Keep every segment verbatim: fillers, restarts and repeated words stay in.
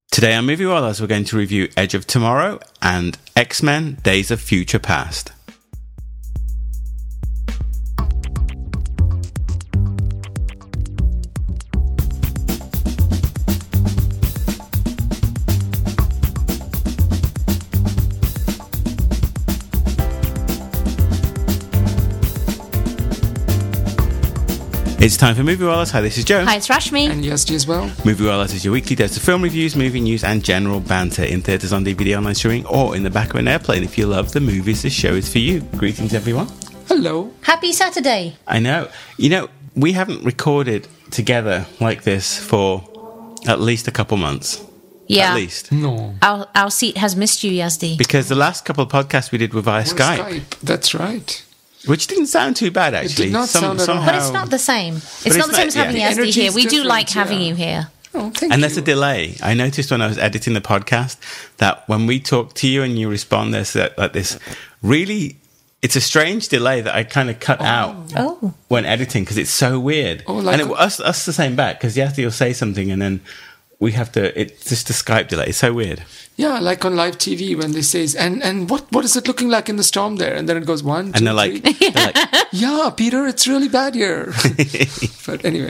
Today on Movie Wallahs, we're going to review Edge of Tomorrow and X-Men Days of Future Past. It's time for Movie Wallahs. Hi, this is Joe. Hi, it's Rashmi. And Yasti as well. Movie Wallahs is your weekly dose of film reviews, movie news, and general banter in theatres, on D V D, online streaming, or in the back of an airplane. If you love the movies, this show is for you. Greetings, everyone. Hello. Happy Saturday. I know. You know, we haven't recorded together like this for at least a couple months. Yeah. At least. No. Our, our seat has missed you, Yazdi. Because the last couple of podcasts we did were via Skype. Skype. That's right. Which didn't sound too bad, actually. It did not sound at all. But it's not the same. It's it's not the same not- as having yeah. The Yazdi energy here. is We do different, like having yeah. you here. Oh, thank And you. there's a delay. I noticed when I was editing the podcast that when we talk to you and you respond, there's that, like this really, it's a strange delay that I kind of cut out Oh. when editing because it's so weird. Oh, like and it, a- us, us the same back because Yasti will say something and then we have to, it's just a Skype delay. It's so weird. Yeah, like on live T V when they say, and and what what is it looking like in the storm there? And then it goes one, two, And they're like, three. they're like Yeah, Peter, it's really bad here. But anyway.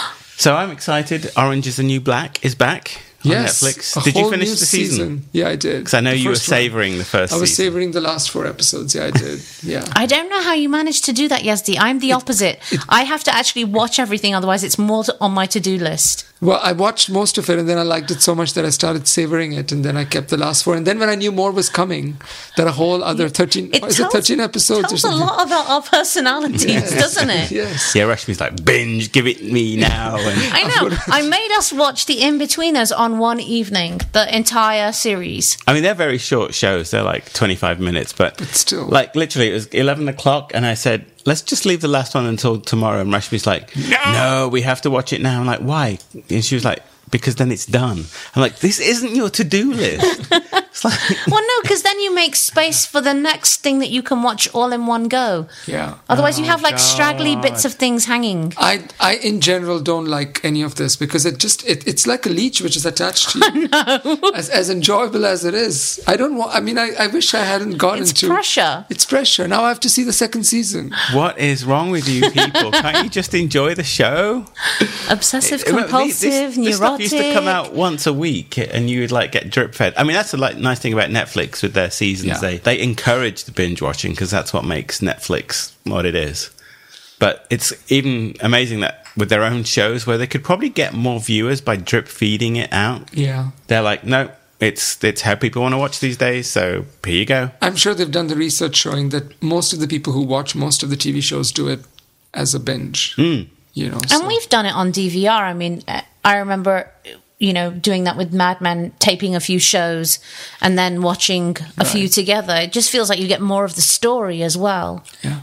so I'm excited. Orange is the New Black is back on Yes. Netflix. a Did you whole finish new the season? Yeah, I did. Because I know The you were first one. savouring the first I was season. savoring the last four episodes. Yeah, I did. Yeah. I don't know how you managed to do that, Yazdi. I'm the opposite. I have to actually watch everything, otherwise it's more to, on my to-do list. Well, I watched most of it and then I liked it so much that I started savoring it and then I kept the last four. And then when I knew more was coming, that a whole other thirteen, It is tells, it thirteen episodes tells or a something? lot about our personalities, Yes. doesn't it? Yes. Yeah, Rashmi's like, binge, give it me now. And I know. I made us watch the In-Betweeners on one evening, the entire series. I mean, they're very short shows. They're like twenty-five minutes, but, But still. like literally, it was eleven o'clock, and I said, "Let's just leave the last one until tomorrow." And Rashmi's like, "No, no, we have to watch it now." I'm like, "Why?" And she was like, "Because then it's done." I'm like, "This isn't your to-do list." It's like, Well, no, because then you make space for the next thing that you can watch all in one go. Yeah. Otherwise, you Oh, have like straggly bits of things hanging. I, I in general don't like any of this because it just it, it's like a leech which is attached to you. As, as enjoyable as it is, I don't want. I mean, I, I wish I hadn't gotten It's to. pressure. It's pressure. Now I have to see the second season. what is wrong with you people? Can't you just enjoy the show? Obsessive, Well, compulsive, this, this neurotic. stuff used to come out once a week, and you would like get drip fed. I mean, that's the like nice thing about Netflix with their seasons. Yeah. They they encourage the binge watching because that's what makes Netflix what it is. But it's even amazing that with their own shows, where they could probably get more viewers by drip feeding it out, Yeah. they're like, no, it's it's how people want to watch these days. So here you go. I'm sure they've done the research showing that most of the people who watch most of the T V shows do it as a binge. Mm. You know, And so- we've done it on D V R. I mean, uh, I remember, you know, doing that with Mad Men, taping a few shows and then watching a few together. It just feels like you get more of the story as well. yeah.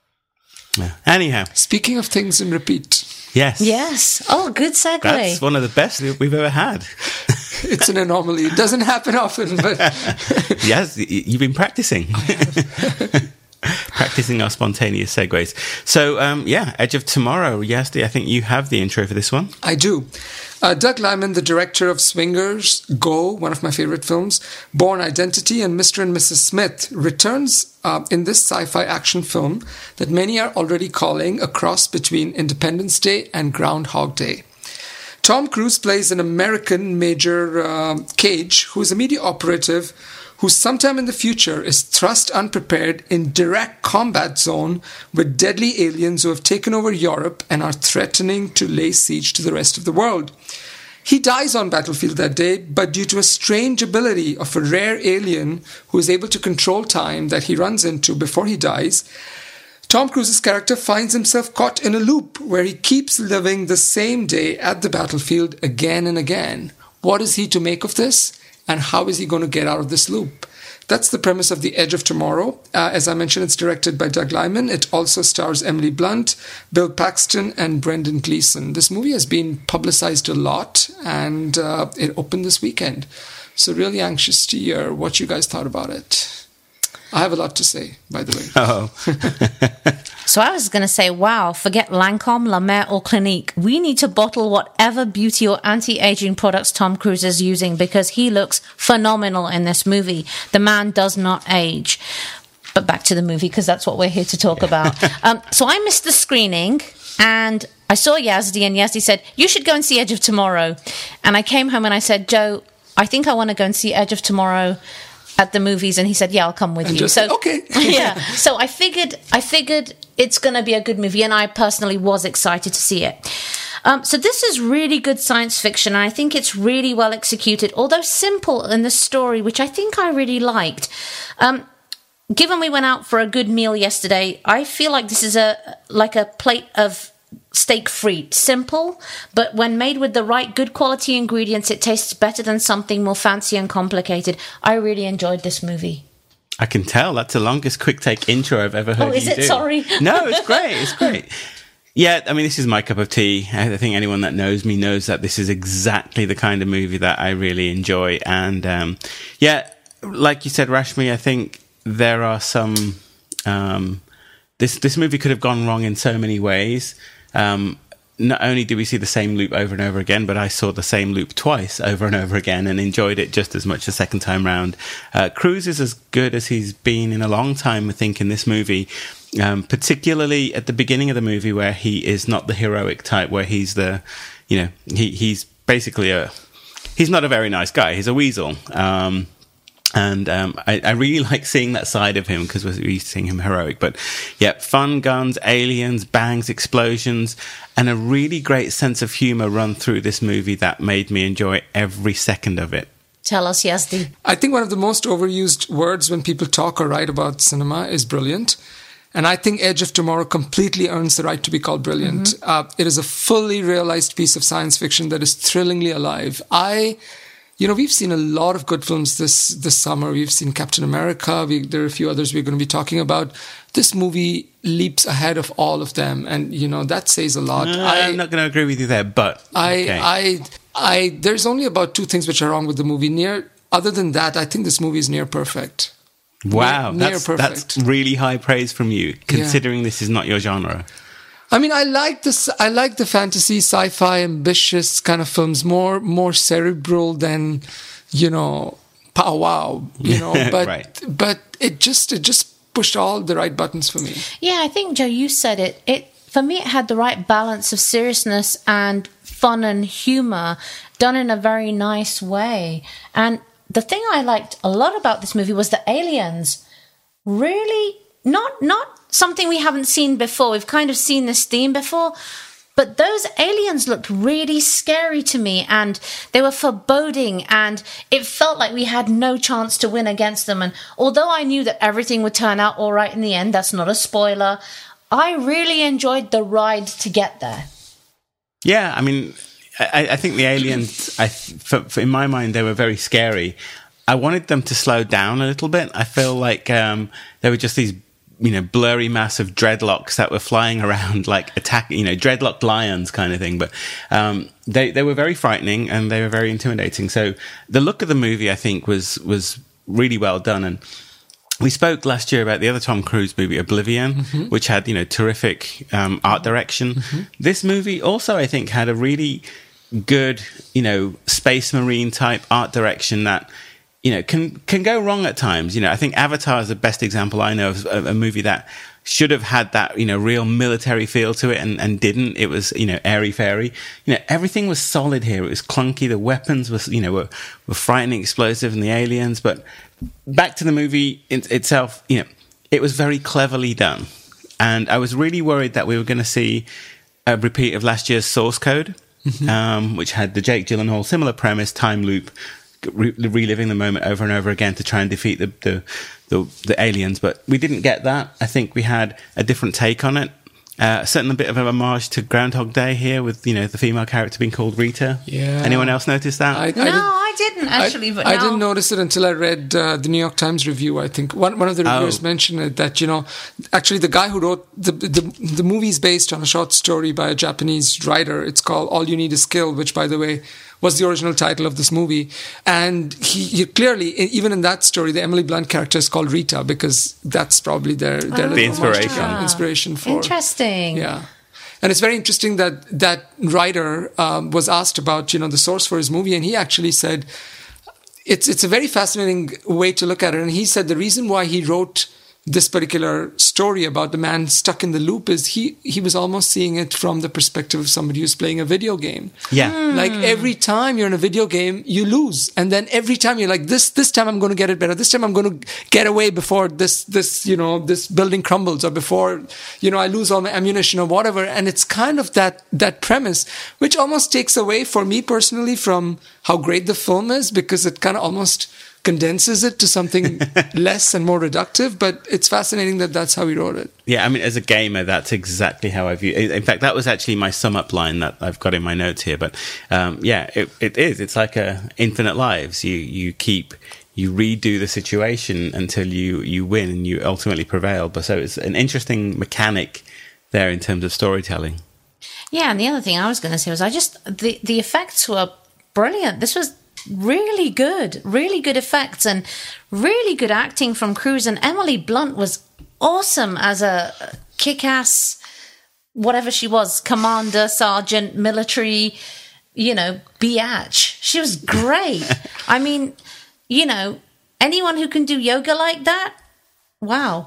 Yeah. Anyhow, Speaking of things in repeat, yes, Yes. Oh, good segue. that's one of the best we've ever had. it's an anomaly. It doesn't happen often, but Yes, y- you've been practicing. Practicing our spontaneous segues. So, um, yeah, Edge of Tomorrow. Yasti, I think you have the intro for this one. I do. Uh, Doug Liman, the director of Swingers, Go, one of my favorite films, Born Identity, and Mister and Missus Smith, returns uh, in this sci-fi action film that many are already calling a cross between Independence Day and Groundhog Day. Tom Cruise plays an American Major uh, Cage, who is a media operative who sometime in the future is thrust unprepared in direct combat zone with deadly aliens who have taken over Europe and are threatening to lay siege to the rest of the world. He dies on battlefield that day, but due to a strange ability of a rare alien who is able to control time that he runs into before he dies, Tom Cruise's character finds himself caught in a loop where he keeps living the same day at the battlefield again and again. What is he to make of this? And how is he going to get out of this loop? That's the premise of The Edge of Tomorrow. Uh, as I mentioned, it's directed by Doug Liman. It also stars Emily Blunt, Bill Paxton, and Brendan Gleeson. This movie has been publicized a lot, and uh, it opened this weekend. So really anxious to hear what you guys thought about it. I have a lot to say, by the way. Oh. So I was going to say, wow, forget Lancome, La Mer or Clinique. We need to bottle whatever beauty or anti-aging products Tom Cruise is using because he looks phenomenal in this movie. The man does not age. But back to the movie because that's what we're here to talk about. Um, so I missed the screening and I saw Yazdi and Yazdi said, you should go and see Edge of Tomorrow. And I came home and I said, Joe, I think I want to go and see Edge of Tomorrow at the movies, and he said, yeah, I'll come with and you. Just So said, okay. yeah. So I figured I figured it's going to be a good movie, and I personally was excited to see it. Um, so this is really good science fiction, and I think it's really well executed, although simple in the story, which I think I really liked. Um, given we went out for a good meal yesterday, I feel like this is a like a plate of steak frite. Simple, but when made with the right good quality ingredients, it tastes better than something more fancy and complicated. I really enjoyed this movie. I can tell. That's the longest quick take intro I've ever heard Oh, is you it? do. Sorry. No, it's great. It's great. Yeah, I mean, this is my cup of tea. I think anyone that knows me knows that this is exactly the kind of movie that I really enjoy. And um, yeah, like you said, Rashmi, I think there are some... Um, this, this movie could have gone wrong in so many ways. Um, not only did we see the same loop over and over again, but I saw the same loop twice over and over again and enjoyed it just as much the second time round. Uh, Cruise is as good as he's been in a long time, I think, in this movie, um, particularly at the beginning of the movie where he is not the heroic type, where he's the, you know, he, he's basically a, he's not a very nice guy. He's a weasel. Um, And um, I, I really like seeing that side of him because we're used to seeing him heroic. But yeah, fun, guns, aliens, bangs, explosions, and a really great sense of humour run through this movie that made me enjoy every second of it. Tell us, Yazdi. I think one of the most overused words when people talk or write about cinema is brilliant. And I think Edge of Tomorrow completely earns the right to be called brilliant. Mm-hmm. Uh, it is a fully realised piece of science fiction that is thrillingly alive. I... You know, we've seen a lot of good films this this summer. We've seen Captain America. We, there are a few others we're going to be talking about. This movie leaps ahead of all of them, and you know that says a lot. Uh, I, I'm not going to agree with you there, but I, okay. I, I, there's only about two things which are wrong with the movie. Near, other than that, I think this movie is near perfect. Wow, near, near that's, perfect. that's really high praise from you, considering yeah. this is not your genre. I mean, I like this. I like the fantasy, sci-fi, ambitious kind of films, more more cerebral than, you know, pow wow. You know, but right. but it just it just pushed all the right buttons for me. Yeah, I think Joe, you said it. It for me, it had the right balance of seriousness and fun and humor, done in a very nice way. And the thing I liked a lot about this movie was the aliens. Really, not not. something we haven't seen before. We've kind of seen this theme before, but those aliens looked really scary to me, and they were foreboding, and it felt like we had no chance to win against them. And although I knew that everything would turn out all right in the end, that's not a spoiler, I really enjoyed the ride to get there. Yeah, I mean, I, I think the aliens, I, for, for, in my mind, they were very scary. I wanted them to slow down a little bit. I feel like um, they were just these, you know, blurry mass of dreadlocks that were flying around, like attack, you know, dreadlocked lions kind of thing. But um, they they were very frightening and they were very intimidating. So the look of the movie, I think, was was really well done. And we spoke last year about the other Tom Cruise movie, Oblivion, mm-hmm. which had, you know, terrific um, art direction. Mm-hmm. This movie also, I think, had a really good, you know, space marine type art direction that, you know, can can go wrong at times. You know, I think Avatar is the best example I know of a, a movie that should have had that, you know, real military feel to it and, and didn't. It was, you know, airy-fairy. You know, everything was solid here. It was clunky. The weapons was, you know, were, were frightening, explosive, and the aliens. But back to the movie in, itself, you know, it was very cleverly done. And I was really worried that we were going to see a repeat of last year's Source Code, mm-hmm. um, which had the Jake Gyllenhaal similar premise, time loop, Re- reliving the moment over and over again to try and defeat the, the the the aliens, but we didn't get that. I think we had a different take on it. Uh, certainly a bit of a homage to Groundhog Day here, with, you know, the female character being called Rita. Yeah. Anyone else notice that? I, I no, did, I didn't actually. I, but I no. didn't notice it until I read uh, the New York Times review. I think one one of the reviewers oh. mentioned it, that, you know, actually the guy who wrote the, the the movie is based on a short story by a Japanese writer. It's called All You Need Is Kill, which, by the way, was the original title of this movie. And he, he clearly, even in that story, the Emily Blunt character is called Rita because that's probably their, their the inspiration. Yeah, inspiration for. Interesting. Yeah. And it's very interesting that that writer um, was asked about, you know, the source for his movie, and he actually said, it's it's a very fascinating way to look at it. And he said the reason why he wrote this particular story about the man stuck in the loop is he he was almost seeing it from the perspective of somebody who's playing a video game. Yeah. Mm. Like every time you're in a video game, you lose. And then every time you're like, this this time I'm going to get it better. This time I'm going to get away before this, this you know, this building crumbles or before, you know, I lose all my ammunition or whatever. And it's kind of that that premise, which almost takes away for me personally from how great the film is, because it kind of almost condenses it to something less and more reductive, but it's fascinating that that's how he wrote it. Yeah, I mean, as a gamer, that's exactly how I view it. In fact, that was actually my sum up line that I've got in my notes here. But um, yeah, it, it is. It's like a infinite lives. You you keep you redo the situation until you you win and you ultimately prevail. But so it's an interesting mechanic there in terms of storytelling. Yeah, and the other thing I was going to say was I just the the effects were brilliant. This was really good, really good effects and really good acting from Cruise. And Emily Blunt was awesome as a kick-ass, whatever she was, commander, sergeant, military, you know, biatch. She was great. I mean, you know, anyone who can do yoga like that, wow.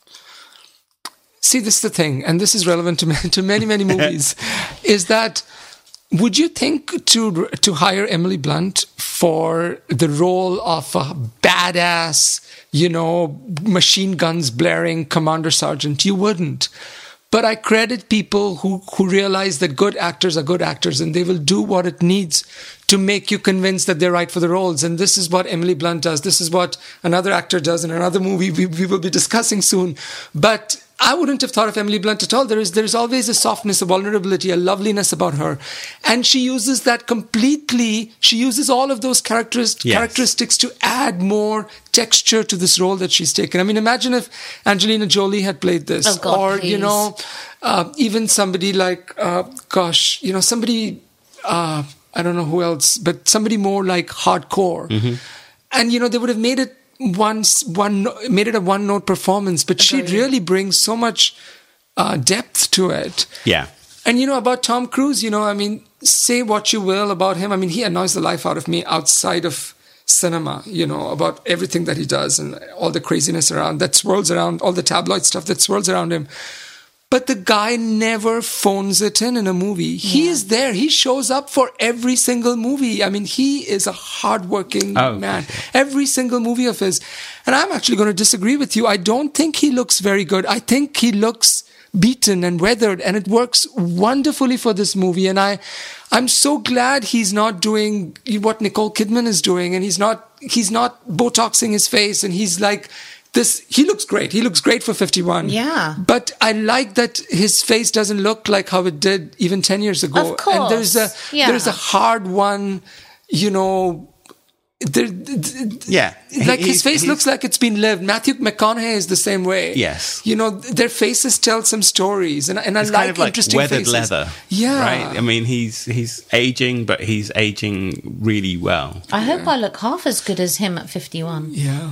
See, this is the thing, and this is relevant to, to many, many movies, is that would you think to to hire Emily Blunt for the role of a badass, you know, machine guns blaring commander sergeant? You wouldn't. But I credit people who, who realize that good actors are good actors and they will do what it needs to make you convinced that they're right for the roles. And this is what Emily Blunt does. This is what another actor does in another movie we, we will be discussing soon. But I wouldn't have thought of Emily Blunt at all. There is there is always a softness, a vulnerability, a loveliness about her. And she uses that completely. She uses all of those characteris- yes. characteristics to add more texture to this role that she's taken. I mean, imagine if Angelina Jolie had played this. Oh, God, or, please. you know, uh, even somebody like, uh, gosh, you know, somebody, uh, I don't know who else, but somebody more like hardcore. Mm-hmm. And, you know, they would have made it once one made it a one note performance, but she really brings so much uh, depth to it. Yeah. And you know about Tom Cruise, you know, I mean, say what you will about him. I mean, he annoys the life out of me outside of cinema, you know, about everything that he does and all the craziness around that swirls around, all the tabloid stuff that swirls around him. But the guy never phones it in in a movie. He yeah. is there. He shows up for every single movie. I mean, he is a hardworking oh, man. sure. Every single movie of his. And I'm actually going to disagree with you. I don't think he looks very good. I think he looks beaten and weathered, and it works wonderfully for this movie. And I, I'm so glad he's not doing what Nicole Kidman is doing, and he's not, he's not Botoxing his face, and he's like, this, he looks great. He looks great for fifty-one. Yeah. But I like that his face doesn't look like how it did even ten years ago. Of course. And there's a, yeah. there's a hard one, you know, there, yeah. like He, his face looks like it's been lived. Matthew McConaughey is the same way. Yes. You know, their faces tell some stories, and, and I it's like, kind of like interesting weathered faces. leather. Yeah. Right? I mean, he's he's aging, but he's aging really well. I hope I look half as good as him at fifty-one. Yeah.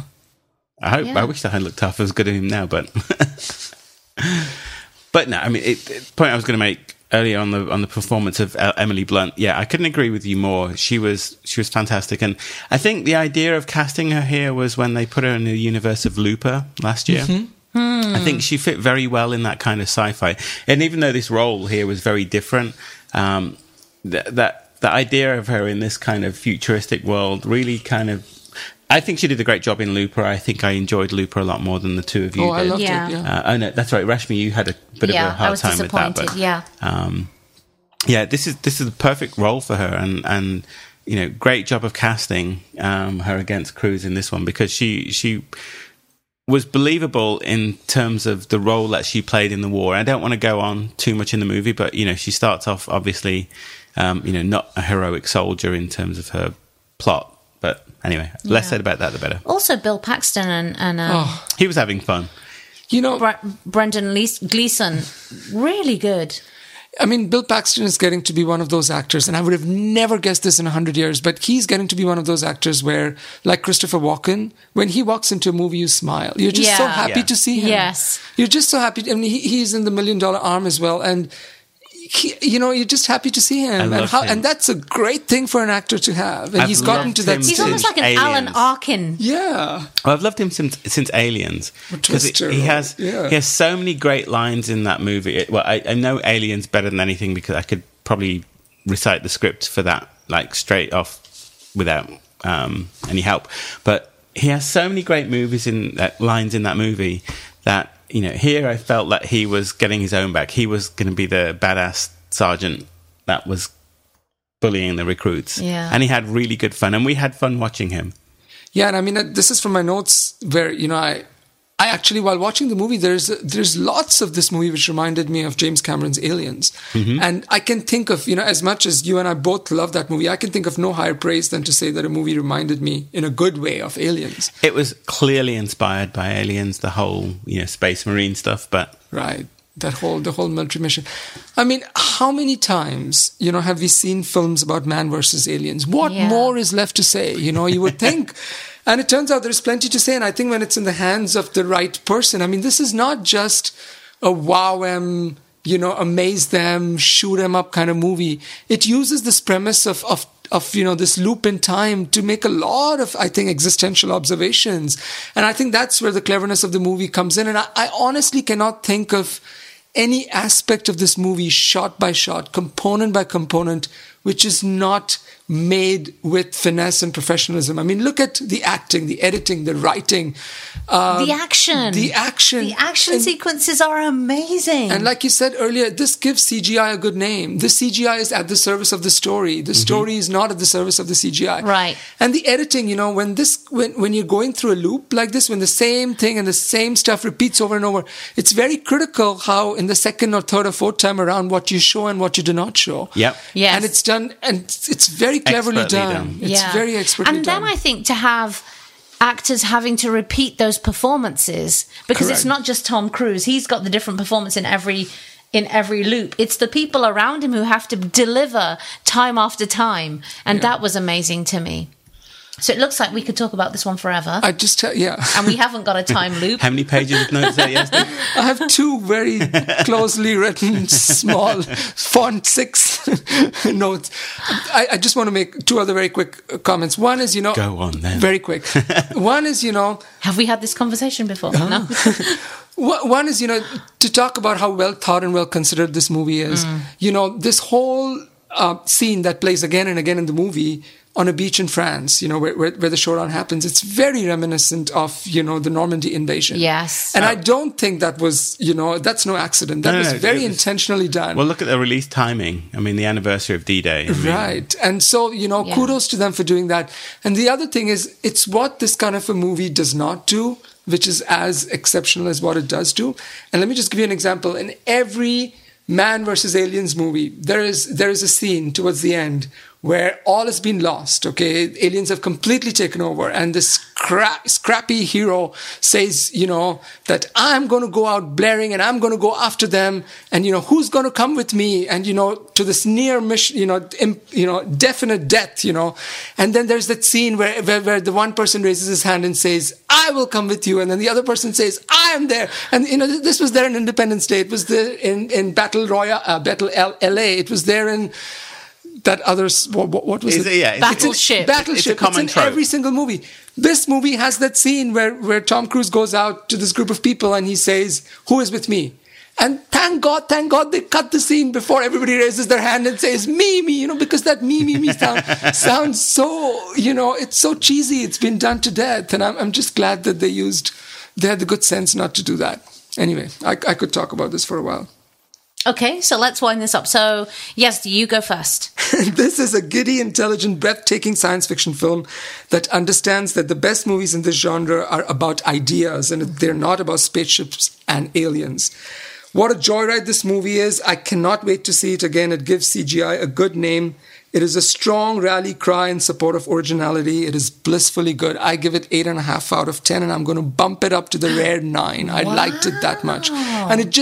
I hope. Yeah. I wish I had looked half as good at him now, but but no. I mean, it, it, point I was going to make earlier on the on the performance of uh, Emily Blunt. Yeah, I couldn't agree with you more. She was she was fantastic, and I think the idea of casting her here was when they put her in the universe of Looper last year. Mm-hmm. Hmm. I think she fit very well in that kind of sci-fi, and even though this role here was very different, um, th- that the idea of her in this kind of futuristic world really kind of. I think she did a great job in Looper. I think I enjoyed Looper a lot more than the two of you oh, did. I loved Yeah. it. Yeah. Uh, oh no, that's right. Rashmi, you had a bit Yeah, of a hard I was time with that, disappointed. but Yeah. um, yeah, this is this is the perfect role for her, and and you know, great job of casting um, her against Cruise in this one, because she she was believable in terms of the role that she played in the war. I don't want to go on too much in the movie, but you know, she starts off obviously, um, you know, not a heroic soldier in terms of her plot. But anyway, Yeah. less said about that, the better. Also, Bill Paxton and, and um, Oh, He was having fun. you know, Bre- Brendan Lees- Gleeson, really good. I mean, Bill Paxton is getting to be one of those actors, and I would have never guessed this in a hundred years, but he's getting to be one of those actors where, like Christopher Walken, when he walks into a movie, you smile. You're just Yeah. so happy Yeah. to see him. Yes. You're just so happy. I mean, he, he's in the Million Dollar Arm as well, and he, you know, you're just happy to see him. I and, love how, him. and that's a great thing for an actor to have. And I've he's gotten loved to that him He's stage. almost like an Aliens. Alan Arkin. Yeah. Well, I've loved him since since Aliens because Twister, he has yeah. he has so many great lines in that movie. It- well, I, I know Aliens better than anything because I could probably recite the script for that like straight off without um, any help. But he has so many great movies in that lines in that movie that you know. Here, I felt that he was getting his own back. He was going to be the badass sergeant that was bullying the recruits. Yeah. And he had really good fun, and we had fun watching him. Yeah, and I mean, uh, this is from my notes where, you know, I I actually, while watching the movie, there's there's lots of this movie which reminded me of James Cameron's Aliens. Mm-hmm. And I can think of, you know, as much as you and I both love that movie, I can think of no higher praise than to say that a movie reminded me in a good way of Aliens. It was clearly inspired by Aliens, the whole, you know, space marine stuff, but Right. That whole, the whole military mission. I mean, how many times, you know, have we seen films about man versus aliens? What Yeah. more is left to say? You know, you would think. And it turns out there's plenty to say. And I think when it's in the hands of the right person, I mean, this is not just a wow em, you know, amaze them, shoot them up kind of movie. It uses this premise of, of, of, you know, this loop in time to make a lot of, I think, existential observations. And I think that's where the cleverness of the movie comes in. And I, I honestly cannot think of any aspect of this movie, shot by shot, component by component, which is not made with finesse and professionalism. I mean, look at the acting, the editing, the writing, uh, The action. the action, The action And- sequences are amazing. and like you said earlier, this gives C G I a good name. The C G I is at the service of the story. The story is not at the service of the C G I. Right. And the editing, you know, when this, when, when you're going through a loop like this, when the same thing and the same stuff repeats over and over, it's very critical how in the second or third or fourth time around what you show and what you do not show. Yep. Yes. And it's done, and it's very cleverly Expertly done. done. It's very expertly and done. then I think to have actors having to repeat those performances, because it's Correct. not just Tom Cruise. He's got the different performance in every in every loop. It's the people around him who have to deliver time after time, and that was amazing to me. So it looks like we could talk about this one forever, I just, tell yeah. and we haven't got a time loop. how many pages of notes there yesterday? I have two very closely written, small, font six notes. I, I just want to make two other very quick comments. One is, you know, Go on then. very quick. One is, you know, Have we had this conversation before? Uh-huh. No. Wha- One is, you know, to talk about how well thought and well considered this movie is. You know, this whole uh, scene that plays again and again in the movie on a beach in France, you know, where, where, where the showdown happens, it's very reminiscent of, you know, the Normandy invasion. Yes. And I don't think that was, you know, that's no accident. That No, no, was no, very it was- intentionally done. Well, look at the release timing. I mean, the anniversary of D-Day. I mean, Right. And so, you know, Yeah. kudos to them for doing that. And the other thing is, it's what this kind of a movie does not do, which is as exceptional as what it does do. And let me just give you an example. In every Man versus Aliens movie, there is there is a scene towards the end where all has been lost, okay? Aliens have completely taken over, and this scra- scrappy hero says, you know, that I'm going to go out blaring and I'm going to go after them, and, you know, who's going to come with me? And, you know, to this near mission, you know, im- you know, definite death, you know. And then there's that scene where, where, where the one person raises his hand and says, I will come with you. And then the other person says, I am there. And, you know, this was there in Independence Day. It was there in, in Battle Royale, uh, Battle L- LA. It was there in that others, what, what was Is it? it? Yeah, it's- Battleship. Battleship. It's a common in trope. every single movie. This movie has that scene where, where Tom Cruise goes out to this group of people and he says, who is with me? And thank God, thank God they cut the scene before everybody raises their hand and says, me, me, you know, because that me, me, me sound, sounds so, you know, it's so cheesy. It's been done to death. And I'm, I'm just glad that they used, they had the good sense not to do that. Anyway, I, I could talk about this for a while. Okay, so let's wind this up. So, yes, you go first. This is a giddy, intelligent, breathtaking science fiction film that understands that the best movies in this genre are about ideas and they're not about spaceships and aliens. What a joyride this movie is. I cannot wait to see it again. It gives C G I a good name. It is a strong rally cry in support of originality. It is blissfully good. I give it eight and a half out of ten, and I'm going to bump it up to the rare nine. I liked it that much. And it just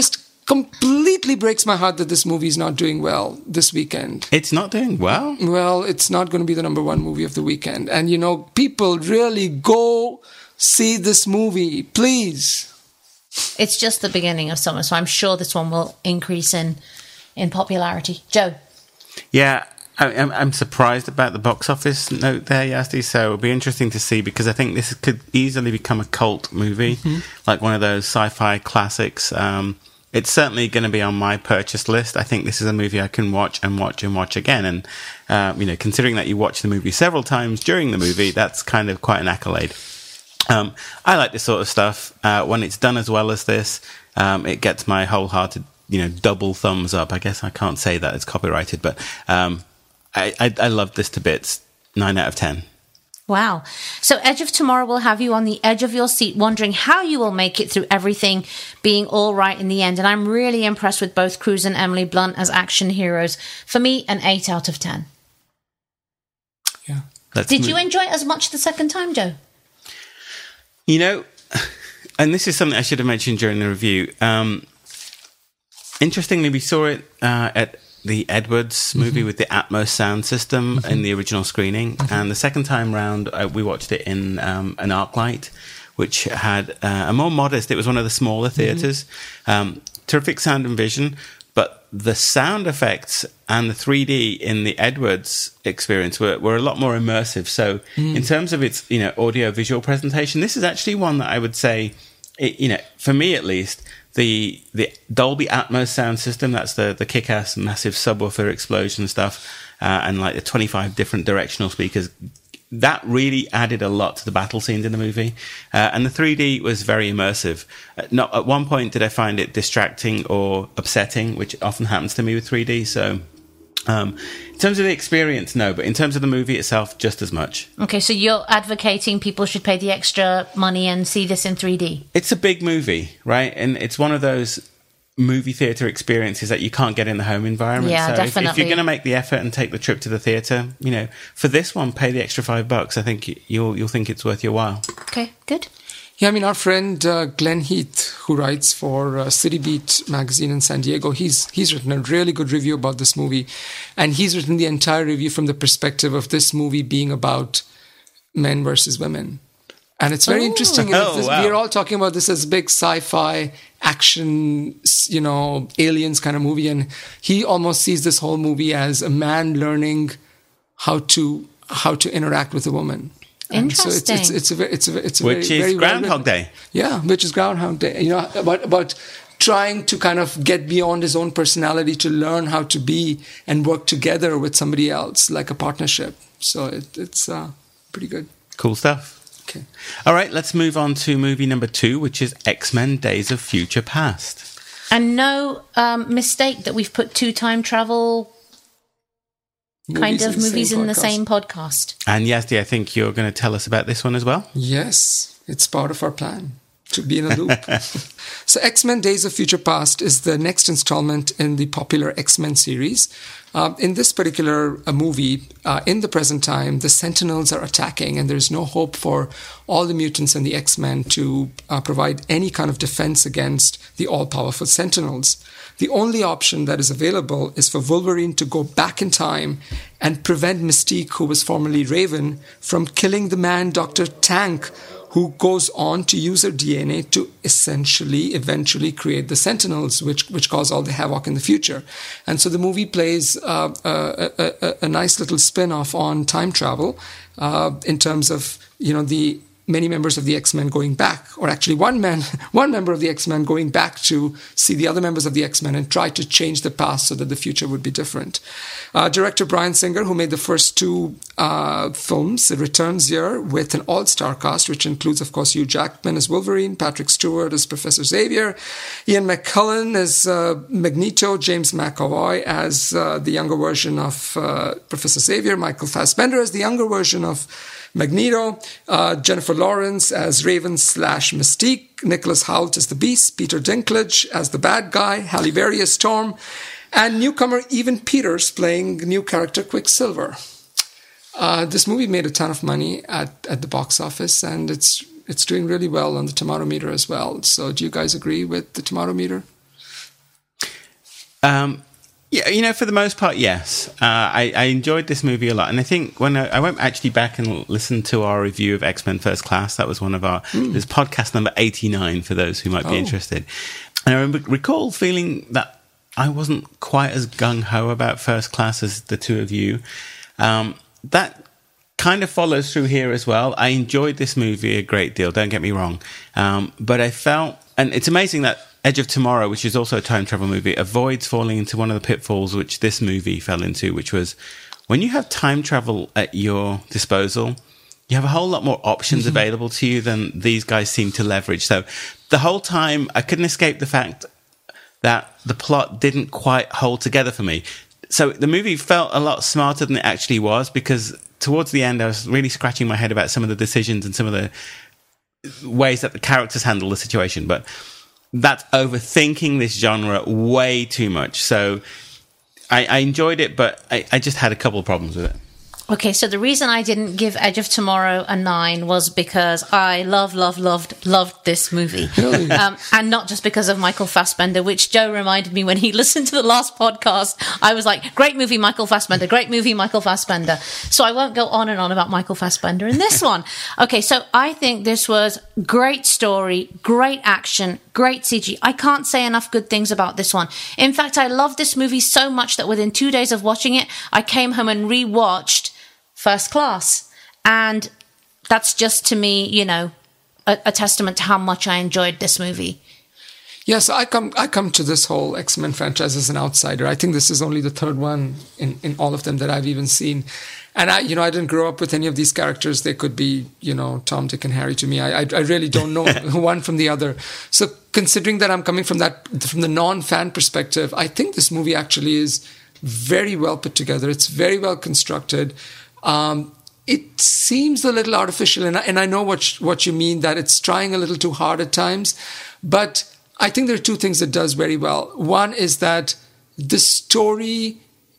completely breaks my heart that this movie is not doing well this weekend. It's not doing well? Well, it's not going to be the number one movie of the weekend. And, you know, people really go see this movie, please. It's just the beginning of summer, so I'm sure this one will increase in in popularity. Joe? Yeah, I, I'm, I'm surprised about the box office note there, Yazdi, so it'll be interesting to see, because I think this could easily become a cult movie, mm-hmm. like one of those sci-fi classics. Um, it's certainly going to be on my purchase list. I think this is a movie I can watch and watch and watch again. And, uh, you know, considering that you watch the movie several times during the movie, that's kind of quite an accolade. Um, I like this sort of stuff. Uh, when it's done as well as this, um, it gets my wholehearted, you know, double thumbs up. I guess I can't say that it's copyrighted, but um, I, I, I love this to bits. Nine out of ten. Wow. So Edge of Tomorrow will have you on the edge of your seat, wondering how you will make it through everything being all right in the end. And I'm really impressed with both Cruise and Emily Blunt as action heroes. For me, an eight out of ten. Yeah. Let's Did move. you enjoy it as much the second time, Joe? You know, and this is something I should have mentioned during the review. Um, interestingly, we saw it uh, at the Edwards movie mm-hmm. with the Atmos sound system mm-hmm. in the original screening. Mm-hmm. And the second time round, uh, we watched it in um, an ArcLight, which had uh, a more modest, it was one of the smaller theatres. Mm-hmm. Um, terrific sound and vision, but the sound effects and the three D in the Edwards experience were, were a lot more immersive. So mm. in terms of its, you know, audio visual presentation, this is actually one that I would say, it, you know, for me at least, the the Dolby Atmos sound system, that's the, the kick-ass massive subwoofer explosion stuff, uh, and like the twenty-five different directional speakers, that really added a lot to the battle scenes in the movie. Uh, and the three D was very immersive. Uh, not at one point did I find it distracting or upsetting, which often happens to me with three D. So um, in terms of the experience, no. But in terms of the movie itself, just as much. Okay, so you're advocating people should pay the extra money and see this in three D. It's a big movie, right? And it's one of those movie theatre experiences that you can't get in the home environment. Yeah, so definitely. If, if you're going to make the effort and take the trip to the theatre, you know, for this one, pay the extra five bucks. I think you'll you'll think it's worth your while. Okay, good. Yeah, I mean, our friend uh, Glenn Heath, who writes for uh, City Beat magazine in San Diego, he's he's written a really good review about this movie, and he's written the entire review from the perspective of this movie being about men versus women. And it's very oh. interesting. You know, Oh, this, wow. We're all talking about this as big sci-fi action, you know, aliens kind of movie. And he almost sees this whole movie as a man learning how to how to interact with a woman. And Interesting. so it's, it's, it's a, ve- it's a, it's a Which very, is very Groundhog well-written- Day. Yeah, which is Groundhog Day. You know, about, about trying to kind of get beyond his own personality to learn how to be and work together with somebody else, like a partnership. So it, it's uh, pretty good. Cool stuff. Okay. All right, let's move on to movie number two, which is X-Men Days of Future Past. And no um, mistake that we've put two time travel kind of movies in the same podcast. And Yazdi, I think you're going to tell us about this one as well. Yes, it's part of our plan to be in a loop. So X-Men Days of Future Past is the next installment in the popular X-Men series. Uh, in this particular uh, movie, uh, in the present time, the Sentinels are attacking, and there's no hope for all the mutants and the X-Men to uh, provide any kind of defense against the all-powerful Sentinels. The only option that is available is for Wolverine to go back in time and prevent Mystique, who was formerly Raven, from killing the man Doctor Tank, who goes on to use her D N A to essentially, eventually create the Sentinels, which which cause all the havoc in the future. And so the movie plays uh, a, a, a nice little spin-off on time travel uh, in terms of, you know, the many members of the X-Men going back, or actually one man, one member of the X-Men going back to see the other members of the X-Men and try to change the past so that the future would be different. Uh, director Bryan Singer, who made the first two uh, films, returns here with an all-star cast, which includes, of course, Hugh Jackman as Wolverine, Patrick Stewart as Professor Xavier, Ian McKellen as uh, Magneto, James McAvoy as uh, the younger version of uh, Professor Xavier, Michael Fassbender as the younger version of Magneto, uh, Jennifer Lawrence as Raven slash Mystique, Nicholas Hoult as the Beast, Peter Dinklage as the bad guy, Halle Berry as Storm, and newcomer Evan Peters playing new character Quicksilver. Uh, this movie made a ton of money at, at the box office, and it's it's doing really well on the tomato meter as well. So do you guys agree with the tomato meter? Um, yeah, you know, for the most part, yes. Uh, I, I enjoyed this movie a lot. And I think when I, I went actually back and listened to our review of X-Men First Class, that was one of our, mm. this podcast number eighty-nine for those who might be oh. interested. And I remember, recall feeling that I wasn't quite as gung-ho about First Class as the two of you. Um, that kind of follows through here as well. I enjoyed this movie a great deal, don't get me wrong. Um, but I felt, and it's amazing that Edge of Tomorrow, which is also a time travel movie, avoids falling into one of the pitfalls which this movie fell into, which was when you have time travel at your disposal, you have a whole lot more options mm-hmm. available to you than these guys seem to leverage. So the whole time, I couldn't escape the fact that the plot didn't quite hold together for me. So the movie felt a lot smarter than it actually was, because towards the end, I was really scratching my head about some of the decisions and some of the ways that the characters handle the situation. But that's overthinking this genre way too much. So I, I enjoyed it, but I, I just had a couple of problems with it. Okay, so the reason I didn't give Edge of Tomorrow a nine was because I love, love, loved, loved this movie. Really? Um, and not just because of Michael Fassbender, which Joe reminded me when he listened to the last podcast. I was like, great movie, Michael Fassbender, great movie, Michael Fassbender. So I won't go on and on about Michael Fassbender in this one. Okay, so I think this was great story, great action, great C G. I can't say enough good things about this one. In fact, I loved this movie so much that within two days of watching it, I came home and rewatched First Class, and that's just, to me, you know, a, a testament to how much I enjoyed this movie. Yes, I come I come to this whole X-Men franchise as an outsider. I think this is only the third one in, in all of them that I've even seen. And I, you know, I didn't grow up with any of these characters. They could be, you know, Tom, Dick, and Harry to me. I, I, I really don't know one from the other. So considering that I'm coming from that, from the non-fan perspective, I think this movie actually is very well put together. It's very well constructed. Um, it seems a little artificial, and I, and I know what sh- what you mean, that it's trying a little too hard at times. But I think there are two things it does very well. One is that the story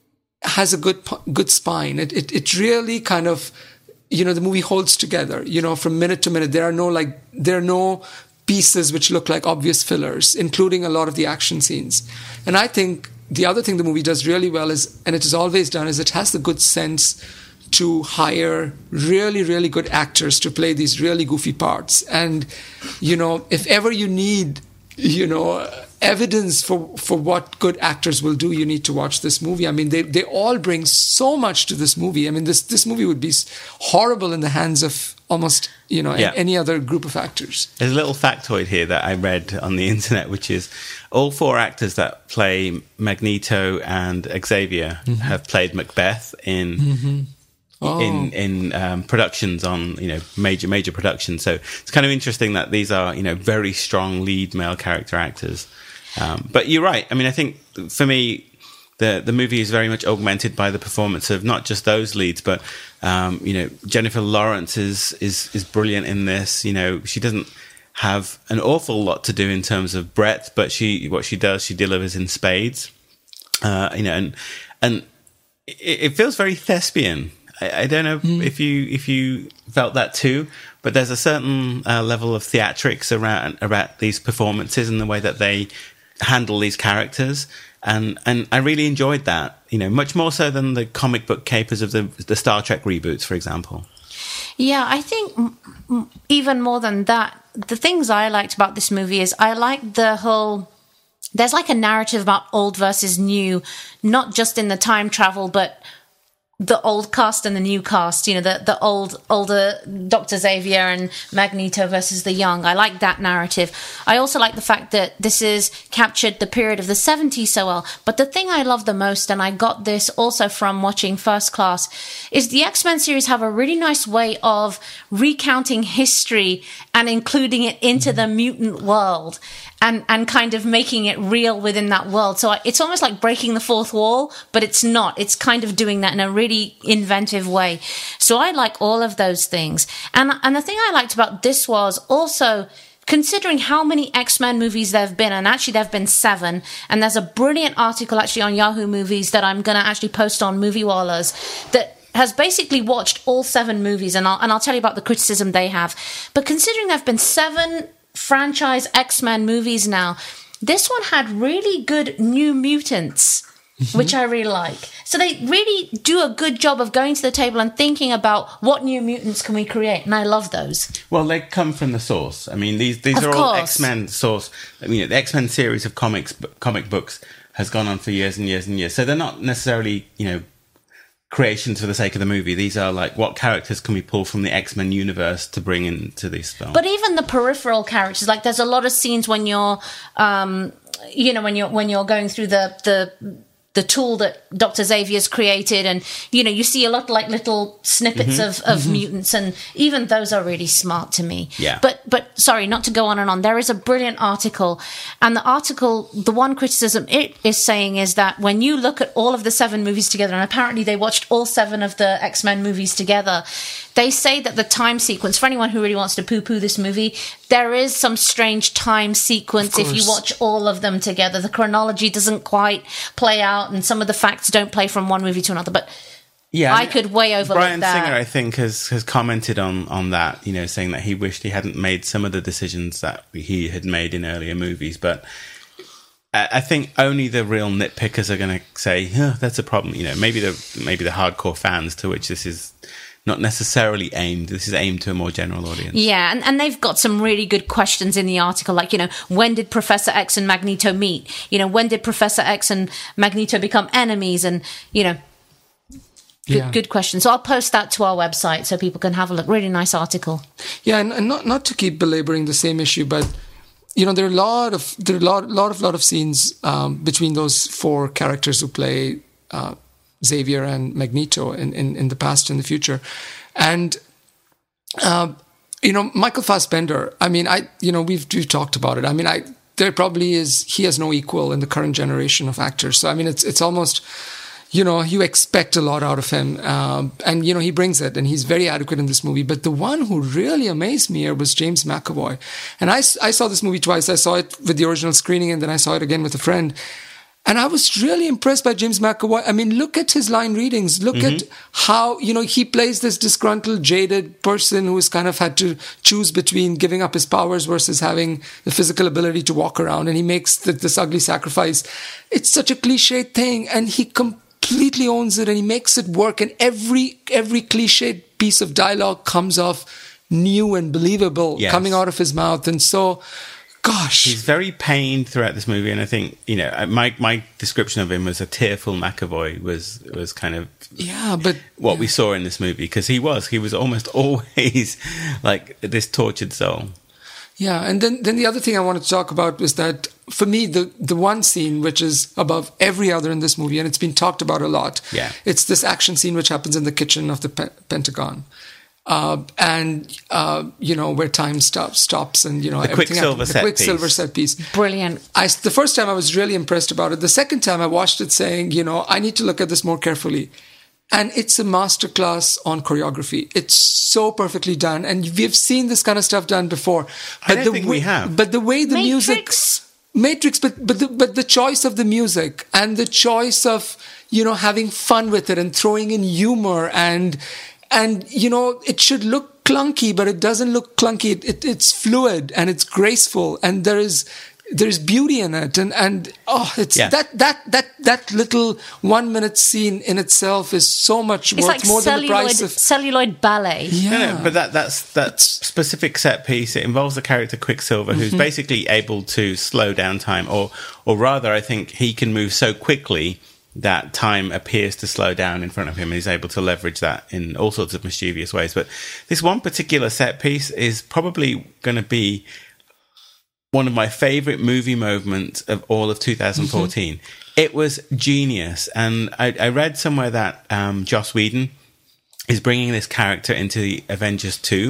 has a good good spine. It it it really kind of, you know, the movie holds together. You know, from minute to minute, there are no like there are no pieces which look like obvious fillers, including a lot of the action scenes. And I think the other thing the movie does really well is, and it has always done, is it has the good sense to hire really, really good actors to play these really goofy parts. And, you know, if ever you need, you know, evidence for, for what good actors will do, you need to watch this movie. I mean, they, they all bring so much to this movie. I mean, this, this movie would be horrible in the hands of almost, you know, yeah. any other group of actors. There's a little factoid here that I read on the internet, which is all four actors that play Magneto and Xavier mm-hmm. have played Macbeth in... Mm-hmm. Oh. in in um, productions on, you know, major major productions. So it's kind of interesting that these are, you know, very strong lead male character actors. Um, but you're right. I mean, I think for me, the the movie is very much augmented by the performance of not just those leads, but um, you know, Jennifer Lawrence is is is brilliant in this. You know, she doesn't have an awful lot to do in terms of breadth, but she what she does, she delivers in spades. Uh, you know, and and it, it feels very thespian. I, I don't know mm. if you if you felt that too, but there's a certain uh, level of theatrics around about these performances and the way that they handle these characters, and and I really enjoyed that. You know, much more so than the comic book capers of the the Star Trek reboots, for example. Yeah, I think m- even more than that, the things I liked about this movie is I liked the whole. There's like a narrative about old versus new, not just in the time travel, but the old cast and the new cast, you know, the, the old, older Doctor Xavier and Magneto versus the young. I like that narrative. I also like the fact that this is captured the period of the seventies so well. But the thing I love the most, and I got this also from watching First Class, is the X-Men series have a really nice way of recounting history and including it into the mutant world. And, and kind of making it real within that world. So it's almost like breaking the fourth wall, but it's not. It's kind of doing that in a really inventive way. So I like all of those things. And, and the thing I liked about this was also, considering how many X-Men movies there have been, and actually there have been seven, and there's a brilliant article actually on Yahoo Movies that I'm going to actually post on Movie Wallahs that has basically watched all seven movies, and I'll, and I'll tell you about the criticism they have. But considering there have been seven franchise X-Men movies now, This one had really good New Mutants, mm-hmm. which I really like. So they really do a good job of going to the table and thinking about what New Mutants can we create, and I love those. Well, they come from the source. I mean, these these of are course. all X-Men source. I mean, the X-Men series of comics, comic books has gone on for years and years and years. So they're not necessarily, you know, creations for the sake of the movie. These are like, what characters can we pull from the X-Men universe to bring into this film? But even the peripheral characters, like there's a lot of scenes when you're, um, you know, when you're when you're going through the the. the tool that Doctor Xavier's created, and you know you see a lot like little snippets mm-hmm. of, of mm-hmm. mutants, and even those are really smart to me. Yeah. But but sorry, not to go on and on. There is a brilliant article, and the article, the one criticism it is saying is that when you look at all of the seven movies together, and apparently they watched all seven of the X-Men movies together, they say that the time sequence, for anyone who really wants to poo-poo this movie, there is some strange time sequence if you watch all of them together. The chronology doesn't quite play out, and some of the facts don't play from one movie to another. But yeah, I, I could way overlook Bryan that. Singer, I think, has has commented on on that. You know, saying that he wished he hadn't made some of the decisions that he had made in earlier movies, but I think only the real nitpickers are going to say, oh, that's a problem. You know, maybe the maybe the hardcore fans, to which this is not necessarily aimed. This is aimed to a more general audience. Yeah, and, and they've got some really good questions in the article, like, you know, when did Professor X and Magneto meet? You know, when did Professor X and Magneto become enemies? And, you know, good, yeah. good question. So I'll post that to our website so people can have a look. Really nice article. Yeah, and, and not not to keep belaboring the same issue, but you know, there are a lot of there are a lot, lot of lot of scenes um, between those four characters who play Uh, Xavier and Magneto in, in, in the past and the future. And, uh, you know, Michael Fassbender, I mean, I, you know, we've, we've talked about it. I mean, I, there probably is, he has no equal in the current generation of actors. So, I mean, it's, it's almost, you know, you expect a lot out of him. Um, and, you know, he brings it, and he's very adequate in this movie. But the one who really amazed me here was James McAvoy. And I, I saw this movie twice. I saw it with the original screening, and then I saw it again with a friend. And I was really impressed by James McAvoy. I mean, look at his line readings. Look mm-hmm. at how, you know, he plays this disgruntled, jaded person who has kind of had to choose between giving up his powers versus having the physical ability to walk around. And he makes the, this ugly sacrifice. It's such a cliched thing. And he completely owns it, and he makes it work. And every, every cliched piece of dialogue comes off new and believable, yes. coming out of his mouth. And so, gosh, he's very pained throughout this movie, and I think, you know, my my description of him was a tearful McAvoy was was kind of yeah, but what yeah. we saw in this movie, because he was he was almost always like this tortured soul. Yeah, and then then the other thing I wanted to talk about was that for me the the one scene which is above every other in this movie, and it's been talked about a lot. Yeah, it's this action scene which happens in the kitchen of the pe- Pentagon. Uh, and, uh, you know, where time stops, stops and, you know, the everything Quicksilver happens. set The Quicksilver piece. set piece. Brilliant. I, the first time I was really impressed about it. The second time I watched it saying, you know, I need to look at this more carefully. And it's a masterclass on choreography. It's so perfectly done. And we've seen this kind of stuff done before. But I don't the think way, we have. But the way the Matrix. music... Matrix, but but the, but the choice of the music and the choice of, you know, having fun with it and throwing in humor and... And, you know, it should look clunky, but it doesn't look clunky. It, it, it's fluid and it's graceful, and there is there's beauty in it. And, and oh, it's yeah. that, that, that, that little one minute scene in itself is so much it's worth like more celluloid, than the price of celluloid ballet. Yeah. No, no, but that that's that specific set piece. It involves the character Quicksilver, who's mm-hmm. basically able to slow down time, or or rather, I think he can move so quickly that time appears to slow down in front of him, and he's able to leverage that in all sorts of mischievous ways. But this one particular set piece is probably going to be one of my favorite movie moments of all of two thousand fourteen. Mm-hmm. It was genius. And I, I read somewhere that um, Joss Whedon is bringing this character into the Avengers two.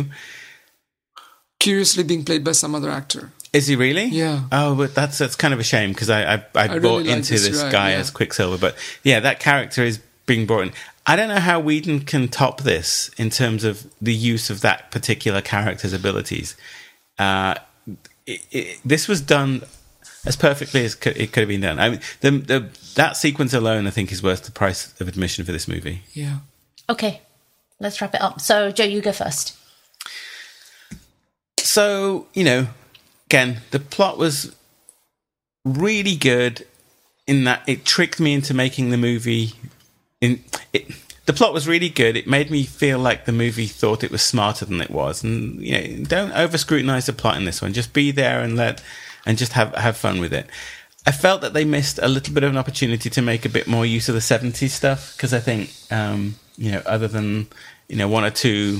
Curiously being played by some other actor. Is he really? Yeah. Oh, but that's that's kind of a shame, because I I, I, I bought really like into this this guy, guy yeah. as Quicksilver. But yeah, that character is being brought in. I don't know how Whedon can top this in terms of the use of that particular character's abilities. Uh, it, it, this was done as perfectly as co- it could have been done. I mean, the, the, that sequence alone, I think, is worth the price of admission for this movie. Yeah. Okay, let's wrap it up. So, Joe, you go first. So, you know, again, the plot was really good in that it tricked me into making the movie. In it, the plot was really good. It made me feel like the movie thought it was smarter than it was. And you know, don't over scrutinize the plot in this one. Just be there and let and just have have fun with it. I felt that they missed a little bit of an opportunity to make a bit more use of the seventies stuff, because I think um, you know, other than you know one or two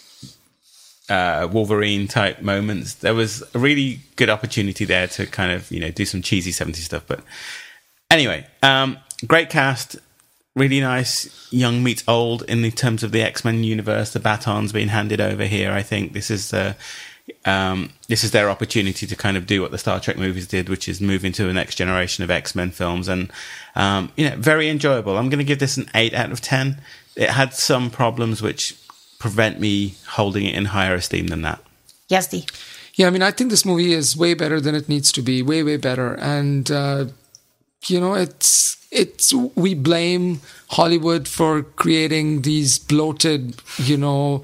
uh, Wolverine type moments, there was a really good opportunity there to kind of you know do some cheesy seventies stuff. But anyway, um, great cast. Really nice young meets old in the terms of the X-Men universe. The baton's being handed over here. I think this is uh, um, this is their opportunity to kind of do what the Star Trek movies did, which is move into the next generation of X-Men films. And um, you know, very enjoyable. I'm going to give this an eight out of ten. It had some problems which prevent me holding it in higher esteem than that. Yazdi. Yeah, I mean, I think this movie is way better than it needs to be. Way, way better. And uh, you know, it's. It's we blame Hollywood for creating these bloated, you know,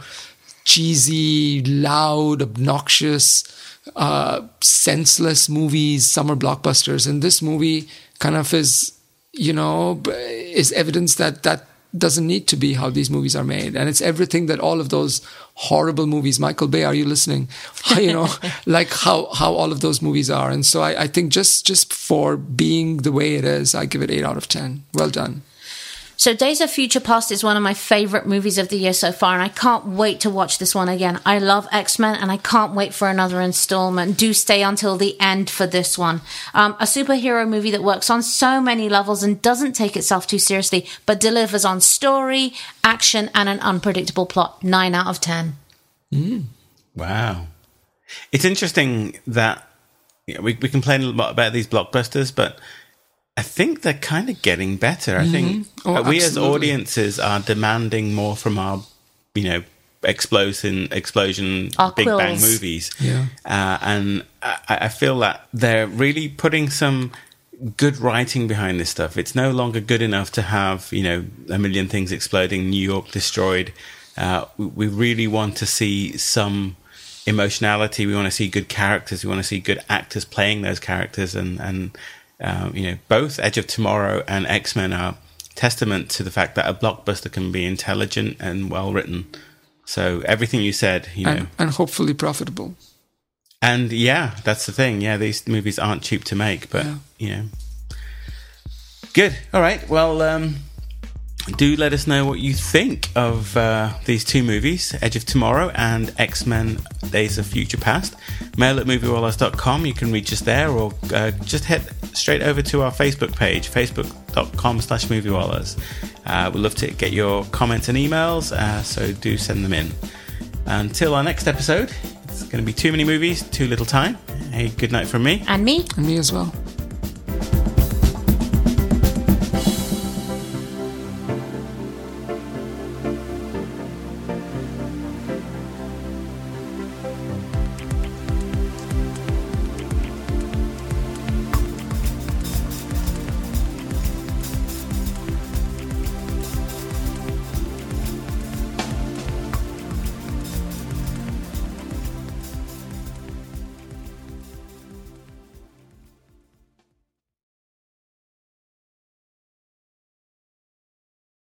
cheesy, loud, obnoxious, uh, senseless movies, summer blockbusters. And this movie kind of is, you know, is evidence that that doesn't need to be how these movies are made. And it's everything that all of those horrible movies, Michael Bay, are you listening? You know, like how, how all of those movies are. And so I, I think just, just for being the way it is, I give it eight out of ten. Well done. So Days of Future Past is one of my favorite movies of the year so far, and I can't wait to watch this one again. I love X-Men, and I can't wait for another installment. Do stay until the end for this one. Um, a superhero movie that works on so many levels and doesn't take itself too seriously, but delivers on story, action, and an unpredictable plot. nine out of ten. Mm. Wow. It's interesting that you know, we, we complain a lot about these blockbusters, but I think they're kind of getting better. I mm-hmm. think oh, we absolutely. as audiences are demanding more from our, you know, explosion, explosion, our Big quills. Bang movies. Yeah. Uh, and I, I feel that they're really putting some good writing behind this stuff. It's no longer good enough to have, you know, a million things exploding, New York destroyed. Uh, we, we really want to see some emotionality. We want to see good characters. We want to see good actors playing those characters. And, and um, you know, both Edge of Tomorrow and X-Men are testament to the fact that a blockbuster can be intelligent and well written. So everything you said, you know, and, and hopefully profitable. And yeah, that's the thing. Yeah, these movies aren't cheap to make, but yeah. you know, good. All right. Well, um, do let us know what you think of uh, these two movies, Edge of Tomorrow and X-Men Days of Future Past. Mail at movie wallahs dot com. You can reach us there, or uh, just head straight over to our Facebook page, facebook.com slash moviewallahs. Uh, we'd love to get your comments and emails, uh, so do send them in. Until our next episode, it's going to be too many movies, too little time. Hey, good night from me. And me. And me as well.